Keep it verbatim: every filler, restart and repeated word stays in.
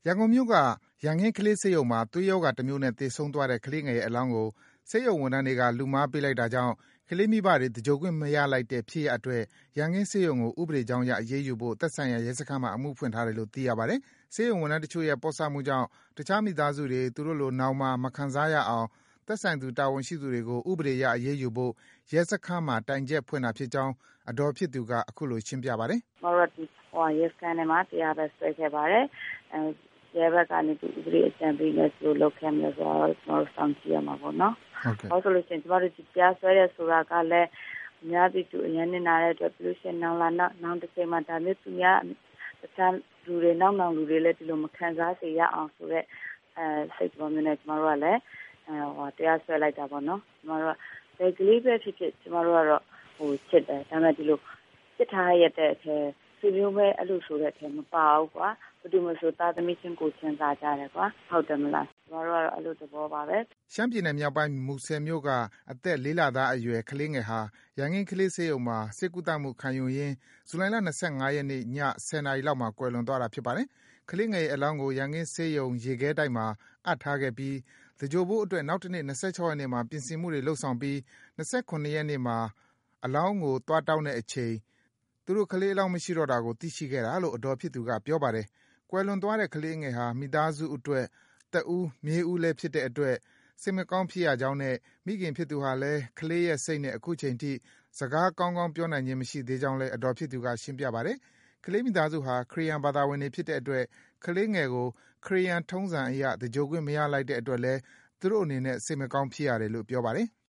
ရန်ကုန်မြို့ကရန်ကင်းကလေးဆေးရုံမှာသွေးရောဂါတစ်မျိုးနဲ့သေဆုံးသွားတဲ့ကလေးငယ်ရဲ့အလောင်းကိုဆေးရုံဝန်ထမ်းတွေကလူမှားပေးလိုက်တာကြောင့်ကလေးမိဘတွေသဂြိုလ်ခွင့်မရလိုက်တဲ့ဖြစ်ရပ်အတွက်ရန်ကင်းဆေးရုံကိုဥပဒေကြောင်းအရအရေးယူဖို့သက်ဆိုင်ရာရဲစခန်းမှာအမှုဖွင့်ထားတယ်လို့သိရပါတယ်။ဆေးရုံဝန်ထမ်းတချို့ရဲ့ပေါ့ဆမှုကြောင့်တခြားမိသားစုတွေသူတို့လိုနောင်မှာမခံစားရအောင်သက်ဆိုင်သူတာဝန်ရှိသူတွေကိုဥပဒေအရအရေးယူဖို့ရဲစခန်းမှာတိုင်ချက်ဖွင့်တာဖြစ်ကြောင်းအဒေါ်ဖြစ်သူကအခုလိုရှင်းပြပါတယ်။ကျွန်တော်တို့ဟိုရဲစခန်းထဲမှာတရားပဲဆွဲခဲ့ပါတယ်။အဲရဲဘက်ကနေဒီဥပဒေအကြံပေးလို့ဆိုလောက်ခဲ့မယ်ဆိုတော့ကျွန်တော်တို့ဆောင်ကြည့်ရမှာပေါ့နော်။ဟုတ်ကဲ့။ဟောဆိုလို့ရှိရင်ကျွန်တော်တို့တရားဆွဲတဲ့ဆိုတာကလည်းအများပြည်သူအရင်နေနာတဲ့အတွက်ပြီးလို့ရှိရင်နောင်လာနောက်နောက်တစ်ချိန်မှာဒါမျိုးသူများတခြားလူတွေနောက်နောက်လူတွေလည်းဒီလိုမခံစားစေရအောင်ဆိုတော့အဲစိတ်ပေါ်မျိုးနဲ့ကျွန်တော်တို့ကလည်းအဲဟိုတရားဆွဲလိုက်တာပေါ့နော်ကျွန်တော်တို့ကဘယ်ကလေးပဲဖြစ်ဖြစ်ကျွန်တော်တို့ကတော့ဟိုချစ်တယ်ဒါပေမဲ့ဒီလိုစစ်ထားရတဲ့အထဲသူမျိုးပဲအဲ့လိုဆိုတဲ့အထဲမပါဘူးကွာဘယ်သူမှဆိုသားသမီးချင်းကိုချင်းစားကြတယ်ကွာဟုတ်တယ်မလားကျွန်တော်တို့ကတော့အဲ့လိုသဘောပါပဲရှမ်းပြည်နယ်မြောက်ပိုင်းမူဆယ်မြို့ကအသက်လေးလသားအရွယ်ကလေးငယ်ဟာရန်ကင်းကလေးဆေးရုံမှာစစ်ကူတမှုခံယူရင်းဇူလိုင်လ၂၅ရက်နေ့ညဆယ်နာရီလောက်မှာကွယ်လွန်သွားတာဖြစ်ပါတယ်ကလေးငယ်ရဲ့အလောင်းကိုရန်ကင်းဆေးရုံရေခဲတိုက်မှာအပ်ထားခဲ့ပြီးသကြိုဖို့အတွက်နောက်တနေ့၂၆ရက်နေ့မှာပြင်ဆင်မှုတွေလုပ်ဆောင်ပြီး၂၉ရက်နေ့မှာအလောင်းကိုတွားတောင်းတဲ့အချိန်သူတို့ကလေးအလောင်းမရှိတော့တာကိုသိရှိခဲ့တာလို့အဒေါ်ဖြစ်သူကပြောပါတယ်။ကွယ်လွန်သွားတဲ့ကလေးငယ်ဟာမိသားစုအတွက်သက်ဦးမြေဦးလည်းဖြစ်တဲ့အတွက်စိတ်မကောင်းဖြစ်ရကြောင်းနဲ့မိခင်ဖြစ်သူဟာလည်းကလေးရဲ့စိတ်နဲ့အခုချိန်ထိစကားကောင်းကောင်းပြောနိုင်ခြင်းမရှိသေးကြောင်းလည်းအဒေါ်ဖြစ်သူကရှင်းပြပါတယ်။ကလေးမိသားစုဟာခရစ်ယာန်ဘာသာဝင်တွေဖြစ်တဲ့အတွက်ကလေးငယ်ကိုခရစ်ယာန်ထုံးစံအရသကြိုလ်ခွင့်မရလိုက်တဲ့အတွက်လည်းသူတို့အနေနဲ့စိတ်မကောင်းဖြစ်ရတယ်လို့ပြောပါတယ်